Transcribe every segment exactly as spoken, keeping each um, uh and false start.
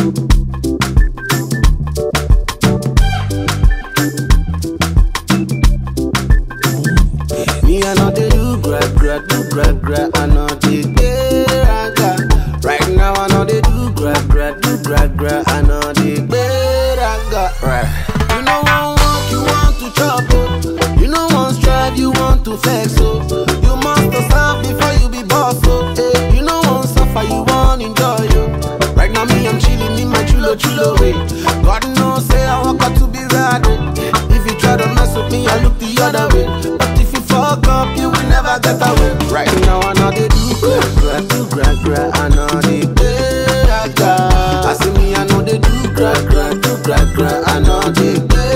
Me I know they do gra gra do gra gra. I know they beraga. Right now I know they do gra gra do gra gra. I know they beraga. Right. You know one walk you want to chop oh. You know one strive you want to flex oh. You must serve before you be boss oh. Hey, you know one suffer you want enjoy oh. Right now me I'm chilling in my chulo chulo way. God knows say I walk out to be rad oh. If you try to mess with me I look the other way. But if you fuck up you will never get away. Right now I know they do gra gra do gra gra. I know they beraga. I see me I know they do gra gra do gra gra. I know they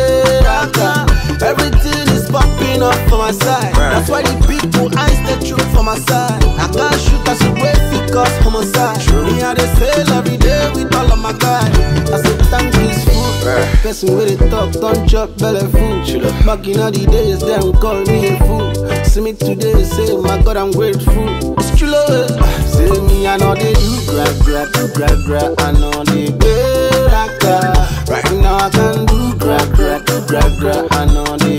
beraga. Everything is popping up for my side. That's why the people eyes the truth for my side. I can't shoot as a way because homicide. Me I they sail every day with all of my guys. I say thank this food. Person with it talk don't chop belly food. Back in all the days them call me a fool. See me today say my God I'm grateful. It's true love. Say me I know they do gra gra do gra gra. I know they beraga. Right now I can do gra gra do gra gra. I know they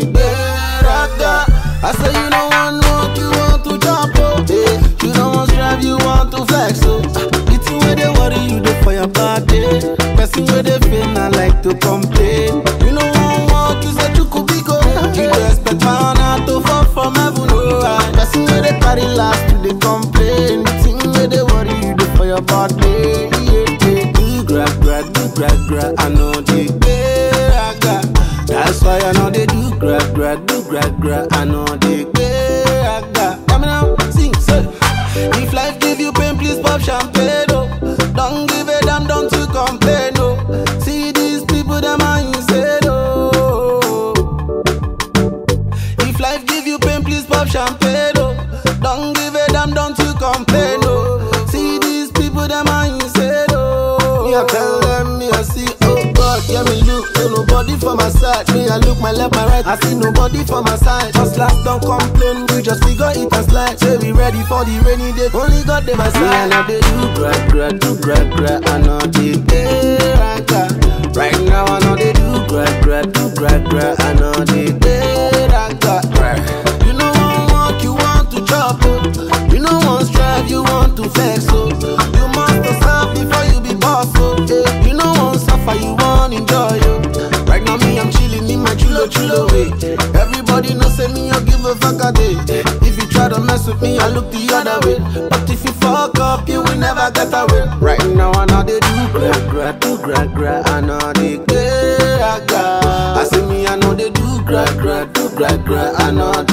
beraga. I say you know one walk you want to jump oh. Hey, you know one strive you want to flex oh. It's where they worry you do for your body. Person where they feel not like to complain. You know one walk you say you could be good. You don't expect my honor to fall from heaven oh. Right. Person where they carry last to they complain. Thing where they worry you do for your body. Yeah, yeah. Do gra gra do gra gra. I know they beraga. That's why I know they do gra gra do gra gra. I know they beraga. Come now, sing, say. If life give you pain, please pop champagne oh. Don't give a damn, don't you complain oh. See these people, them are insane oh. If life give you pain, please pop champagne oh. Don't give a damn, don't you complain oh. See these people, them are insane oh. Me I tell them, me I see oh God, yeah me look, no nobody for my side. Me I look my left, my right, I see nobody for my side. Just last don't complain, we just figure it and slide. Say we ready for the rainy day, only God they my side. Me I know they do gra gra do gra gra. I know they beraga. Right now I know they do gra gra do gra gra. I know they beraga. Right. You know one walk you want to chop oh. You know one strive you want to flex oh. You must serve before you be boss oh. Hey, you know one suffer you want enjoy oh. Right now me I'm chilling in my chulo chulo way. Everybody know say me I give a fuck a day. If you try to mess with me I look the other way. But if you fuck up you will never get away. Right now I know they do gra gra do gra gra. I know they beraga. I see me I know they do gra gra do gra gra. I know